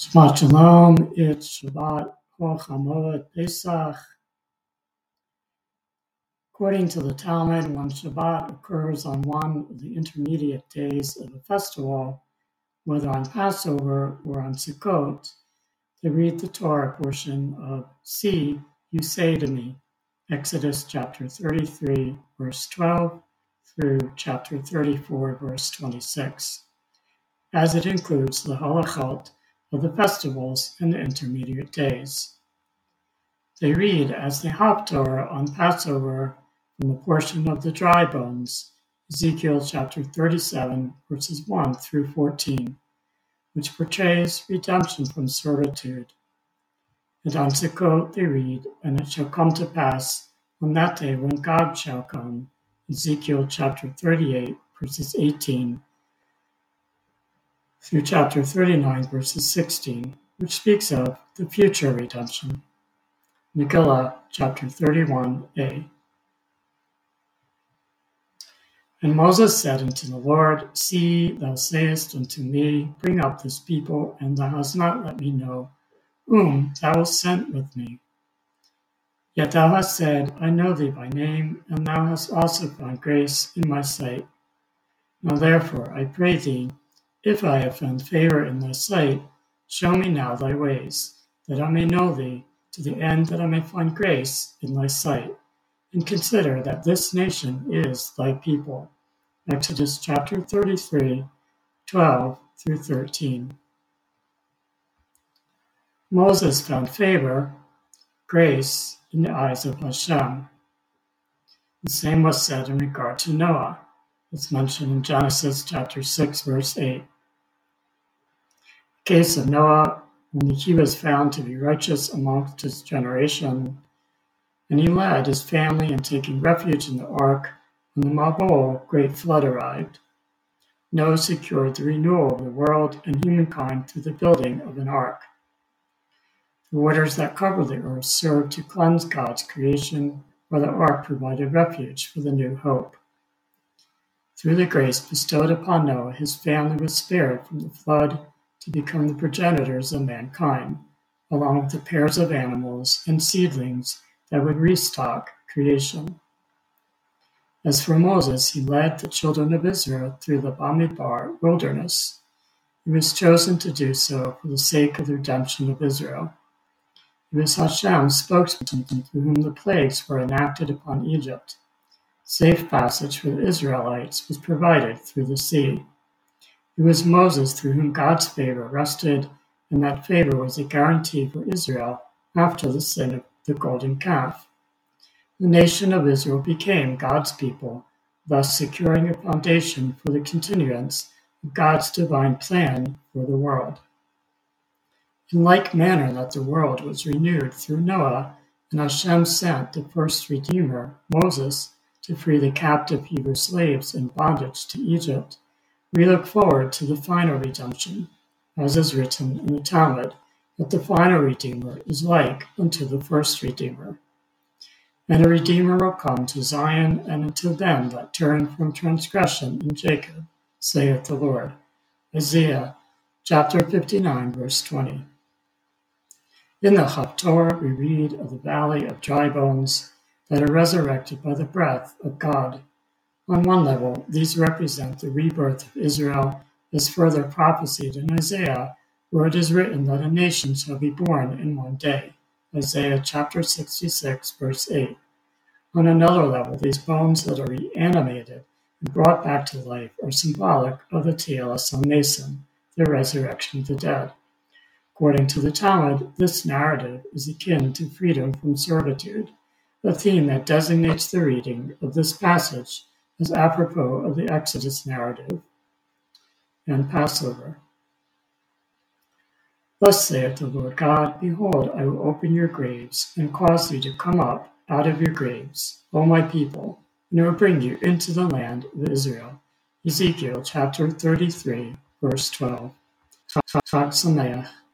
Shabbat Shalom, it's Shabbat Hol Hamoed Pesach. According to the Talmud, when Shabbat occurs on one of the intermediate days of a festival, whether on Passover or on Sukkot, they read the Torah portion of See, You Say to Me, Exodus chapter 33, verse 12, through chapter 34, verse 26, as it includes the halachot of the festivals and the intermediate days. They read as the Haftorah on Passover from the portion of the dry bones, Ezekiel chapter 37, verses 1 through 14, which portrays redemption from servitude. And on Sukkot they read, And it shall come to pass on that day when God shall come, Ezekiel chapter 38, verses 18, through chapter 39, verses 16, which speaks of the future redemption. Megillah, chapter 31a. And Moses said unto the Lord, See, thou sayest unto me, Bring up this people, and thou hast not let me know whom thou hast sent with me. Yet thou hast said, I know thee by name, and thou hast also found grace in my sight. Now therefore, I pray thee, if I have found favor in thy sight, show me now thy ways, that I may know thee, to the end that I may find grace in thy sight, and consider that this nation is thy people. Exodus chapter 33, 12 through 13. Moses found favor, grace, in the eyes of Hashem. The same was said in regard to Noah. It's mentioned in Genesis chapter 6, verse 8. The case of Noah, when he was found to be righteous amongst his generation, and he led his family in taking refuge in the ark when the Mabul great flood arrived. Noah secured the renewal of the world and humankind through the building of an ark. The waters that covered the earth served to cleanse God's creation, while the ark provided refuge for the new hope. Through the grace bestowed upon Noah, his family was spared from the flood to become the progenitors of mankind, along with the pairs of animals and seedlings that would restock creation. As for Moses, he led the children of Israel through the Bamidbar wilderness. He was chosen to do so for the sake of the redemption of Israel. He was Hashem's spokesman through whom the plagues were enacted upon Egypt. Safe passage for the Israelites was provided through the sea. It was Moses through whom God's favor rested, and that favor was a guarantee for Israel after the sin of the golden calf. The nation of Israel became God's people, thus securing a foundation for the continuance of God's divine plan for the world. In like manner that the world was renewed through Noah, and Hashem sent the first Redeemer, Moses, to free the captive Hebrew slaves in bondage to Egypt, we look forward to the final redemption, as is written in the Talmud, that the final Redeemer is like unto the first Redeemer. And a Redeemer will come to Zion, and unto them that turn from transgression in Jacob, saith the Lord. Isaiah chapter 59, verse 20. In the Haftorah we read of the valley of dry bones that are resurrected by the breath of God. On one level, these represent the rebirth of Israel, as further prophesied in Isaiah, where it is written that a nation shall be born in one day. Isaiah chapter 66, verse 8. On another level, these bones that are reanimated and brought back to life are symbolic of the Telas HaMesim, the resurrection of the dead. According to the Talmud, this narrative is akin to freedom from servitude, a theme that designates the reading of this passage as apropos of the Exodus narrative and Passover. Thus saith the Lord God, Behold, I will open your graves, and cause thee to come up out of your graves, O my people, and I will bring you into the land of Israel. Ezekiel chapter 33, verse 12. Chag Sameach.